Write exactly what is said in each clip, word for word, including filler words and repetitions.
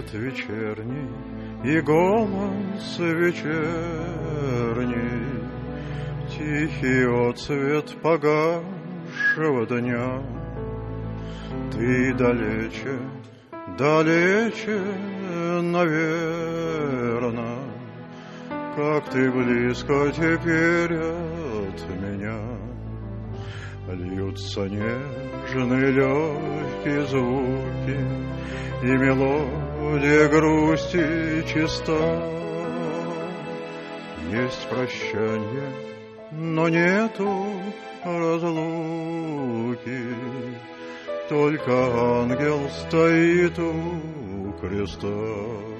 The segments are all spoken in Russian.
свет вечерний и голос вечерний, тихий отцвет погасшего дня. Ты далече, далече, наверно, как ты близко теперь от меня. Льются нежные легкие звуки, и мелодия грусти чиста. Есть прощанье, но нету разлуки, только ангел стоит у креста.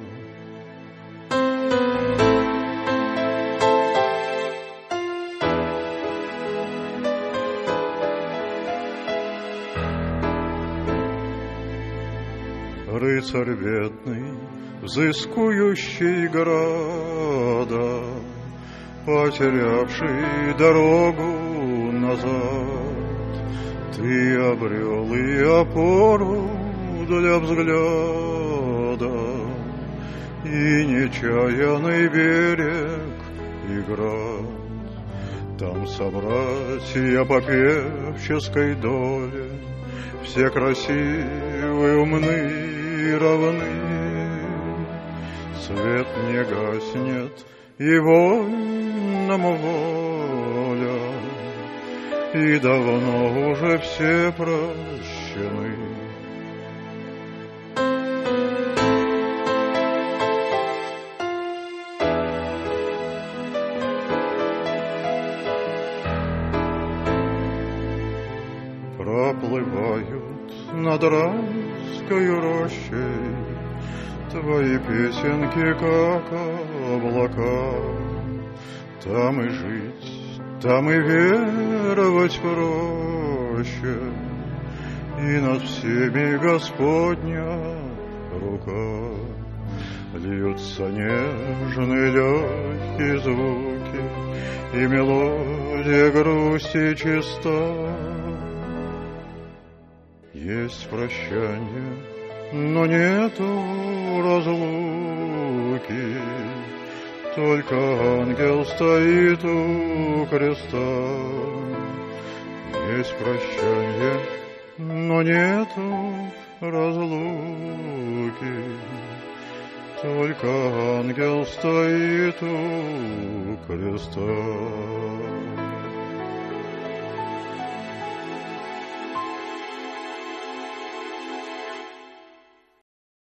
Рыцарь бедный, взыскующий града, потерявший дорогу назад, ты обрел и опору для взгляда, и нечаянный берег и град. Там собратья по певческой доле, все красивы, умны и равны. Свет не гаснет, и вольному воля, и давно уже все прощены. Проплывают над райскою рощей твои песенки, как облака. Там и жить, там и веровать проще, и над всеми Господня рука. Льются нежные легкие звуки, и мелодия грусти чиста. Есть прощанье, но нету разлуки, только ангел стоит у креста. Есть прощанье, но нету разлуки, только ангел стоит у креста.